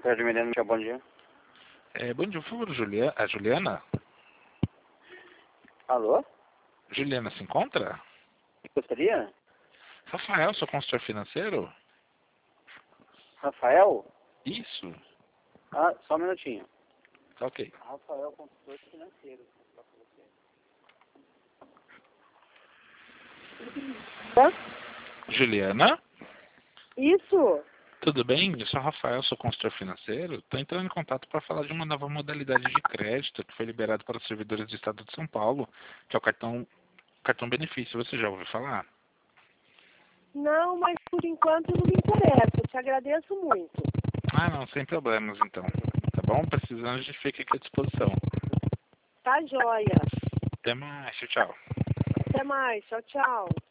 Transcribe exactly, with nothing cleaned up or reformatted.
Sérgio Miranda, bom dia. É, bom dia, por favor, Julia... a Juliana? Alô? Juliana se encontra? Gostaria? Rafael, sou consultor financeiro? Rafael? Isso. Ah, só um minutinho. Tá ok. Rafael, consultor financeiro. Hã? Juliana? Isso. Tudo bem? Eu sou Rafael, sou consultor financeiro. Estou entrando em contato para falar de uma nova modalidade de crédito que foi liberado para os servidores do Estado de São Paulo, que é o cartão, cartão benefício. Você já ouviu falar? Não, mas por enquanto não me interessa. Te agradeço muito. Ah, não, sem problemas então. Tá bom? Precisando, a gente fica aqui à disposição. Tá joia. Até mais, tchau. Até mais. Tchau, tchau.